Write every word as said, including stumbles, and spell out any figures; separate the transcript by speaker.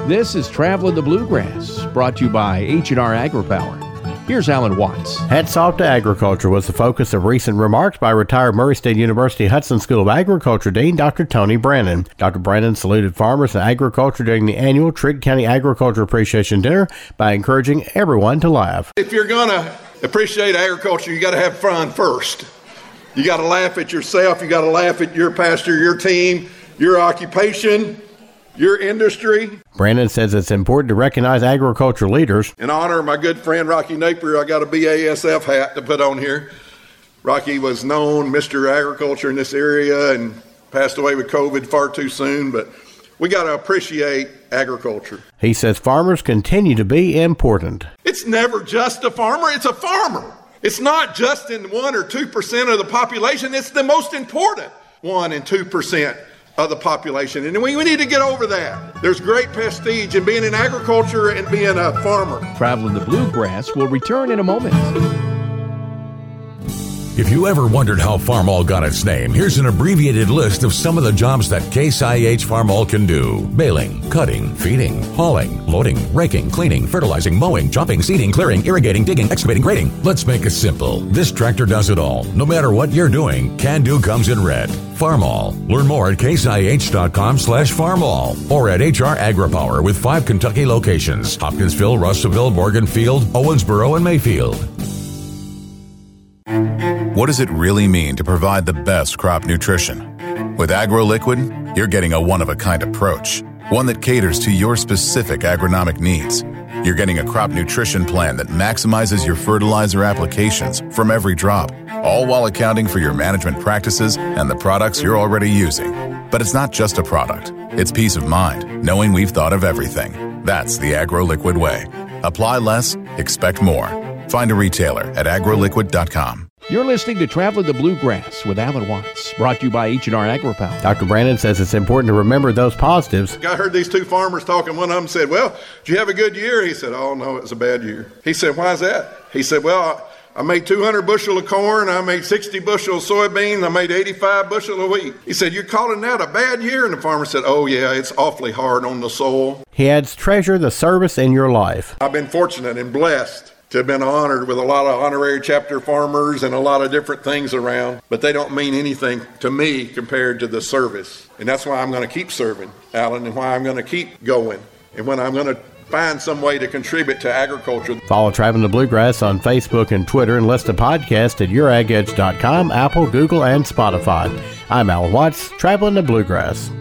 Speaker 1: This is Traveling the Bluegrass, brought to you by H and R AgriPower. Here's Alan Watts.
Speaker 2: Hats off to agriculture was the focus of recent remarks by retired Murray State University Hudson School of Agriculture Dean Doctor Tony Brannon. Doctor Brannon saluted farmers and agriculture during the annual Trigg County Agriculture Appreciation Dinner by encouraging everyone to laugh.
Speaker 3: If you're going to appreciate agriculture, you got to have fun first. You got to laugh at yourself. You got to laugh at your pastor, your team, your occupation, your industry.
Speaker 2: Brandon says it's important to recognize agriculture leaders.
Speaker 3: In honor of my good friend Rocky Napier, I got a B A S F hat to put on here. Rocky was known Mister Agriculture in this area and passed away with COVID far too soon, but we got to appreciate agriculture.
Speaker 2: He says farmers continue to be important.
Speaker 3: It's never just a farmer, it's a farmer. It's not just in one or two percent of the population, it's the most important one and two percent of the population. And we, we need to get over that. There's great prestige in being in agriculture and being a farmer.
Speaker 1: Traveling the Bluegrass will return in a moment.
Speaker 4: If you ever wondered how Farmall got its name, here's an abbreviated list of some of the jobs that Case I H Farmall can do. Baling, cutting, feeding, hauling, loading, raking, cleaning, fertilizing, mowing, chopping, seeding, clearing, irrigating, digging, excavating, grading. Let's make it simple. This tractor does it all. No matter what you're doing, Can Do comes in red. Farmall. Learn more at caseih.com slash farmall or at H R AgriPower with five Kentucky locations: Hopkinsville, Russellville, Morganfield, Owensboro, and Mayfield.
Speaker 5: What does it really mean to provide the best crop nutrition? With AgroLiquid, you're getting a one-of-a-kind approach, one that caters to your specific agronomic needs. You're getting a crop nutrition plan that maximizes your fertilizer applications from every drop, all while accounting for your management practices and the products you're already using. But it's not just a product. It's peace of mind, knowing we've thought of everything. That's the AgroLiquid way. Apply less, expect more. Find a retailer at agroliquid dot com.
Speaker 1: You're listening to Traveling the Bluegrass with Alan Watts, brought to you by H and R AgriPower.
Speaker 2: Doctor Brandon says it's important to remember those positives.
Speaker 3: I heard these two farmers talking. One of them said, well, did you have a good year? He said, oh, no, it was a bad year. He said, why is that? He said, well, I made two hundred bushel of corn, I made sixty bushel of soybeans, I made eighty-five bushel of wheat. He said, you're calling that a bad year? And the farmer said, oh, yeah, it's awfully hard on the soil.
Speaker 2: He adds, treasure the service in your life.
Speaker 3: I've been fortunate and blessed to have been honored with a lot of honorary chapter farmers and a lot of different things around, but they don't mean anything to me compared to the service. And that's why I'm going to keep serving, Alan, and why I'm going to keep going, and when I'm going to find some way to contribute to agriculture.
Speaker 2: Follow Traveling the Bluegrass on Facebook and Twitter, and listen to podcasts at your ag edge dot com, Apple, Google, and Spotify. I'm Alan Watts, Traveling the Bluegrass.